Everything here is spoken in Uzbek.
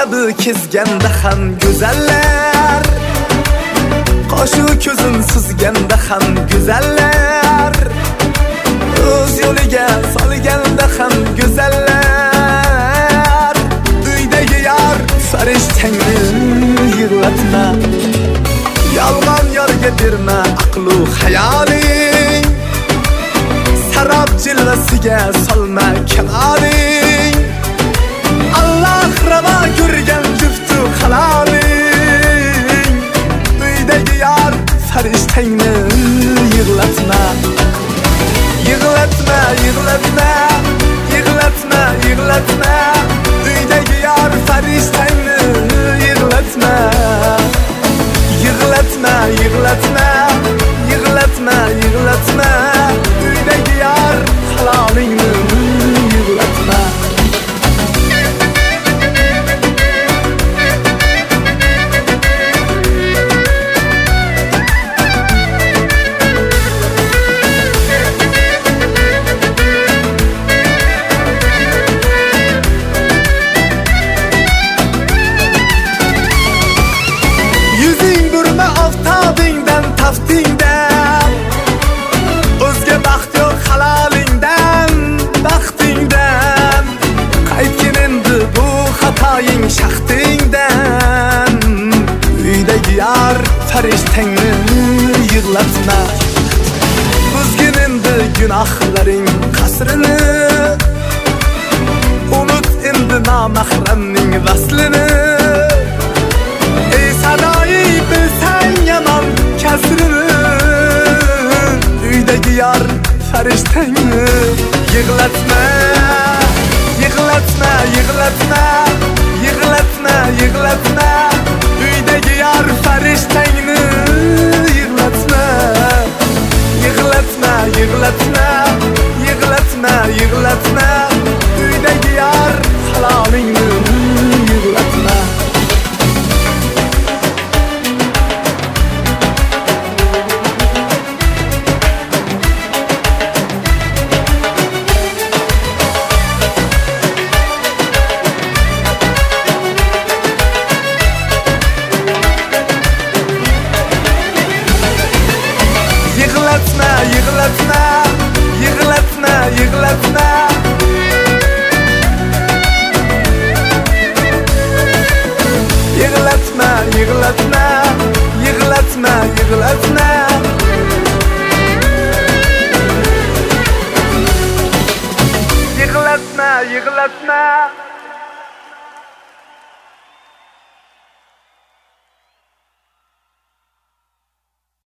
Bo'ladi kezganda ham go'zallar, qoshu ko'zin suzganda ham go'zallar, o'z yo'liga solganda ham go'zallar. Uydagi yar farishtangni yig'latma, yolg'on yorga berma aqlu hayoling, sarob jilvasiga solma kamaling. Allah ravo ko'rgan juftu haloling, uydagi yar farishtangni yig'latma, yig'latma, yig'latma, yig'latma, yig'latma, uydagi yar farishtangni yig'latma, yig'latma, yig'latma, yig'latma, yig'latma, uydagi yar halolingni yig'latma. Taftingdan o'zga baxt yo'q halolingdan, baxtingdan. Qaytgin endi bu xatoying shaxtingdan, uydagi yar farishtangni yig'latma. Buzgin endi gunohlaring qasrini, unut endi nomahramning vaslini. Ey sadoyi bilsang yomon kasrini, uydagi yar farishtangni yig'latma, yig'latma, yig'latma, yig'latma, yig'latma, uydagi yar farishtangni yig'latma, yig'latma, yig'latma, yig'latma, yig'latma, uydagi yar halolingni yig'latma. Yig'latma, yig'latma, yig'latma, yig'latma, yig'latma, yig'latma, yig'latma, yig'latma, yig'latma, yig'latma.